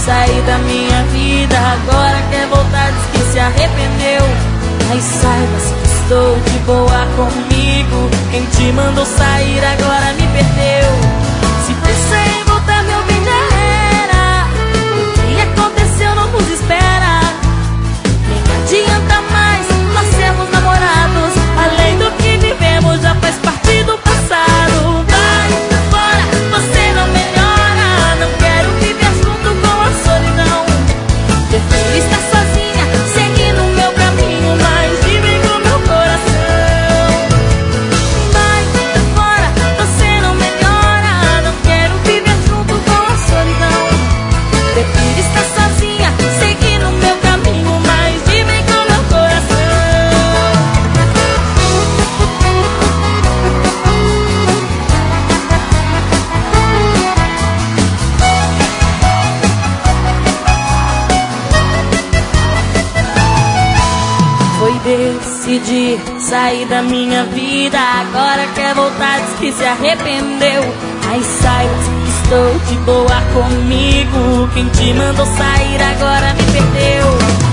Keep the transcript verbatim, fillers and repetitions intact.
sair da minha vida. Agora quer voltar, diz que se arrependeu. Mas saiba-se que estou de boa comigo. Quem te mandou sair agora me perdeu. Se pensa em voltar, meu bem, já era. O que aconteceu não nos espera. Nem adianta mais nós sermos namorados. Além do que vivemos já faz parte do passado. Vai embora, você não melhora. Não quero viver junto com a solidão. Prefiro estar sozinha, seguindo o meu caminho, mas vive com meu coração. Vai embora, você não melhora. Não quero viver junto com a solidão. Prefiro estar sozinha, seguindo o meu caminho, mas vive com meu coração. Foi decidir sair da minha vida. Agora quer voltar, diz que se arrependeu. Mas saiba que estou de boa comigo. Quem te mandou sair agora me perdeu.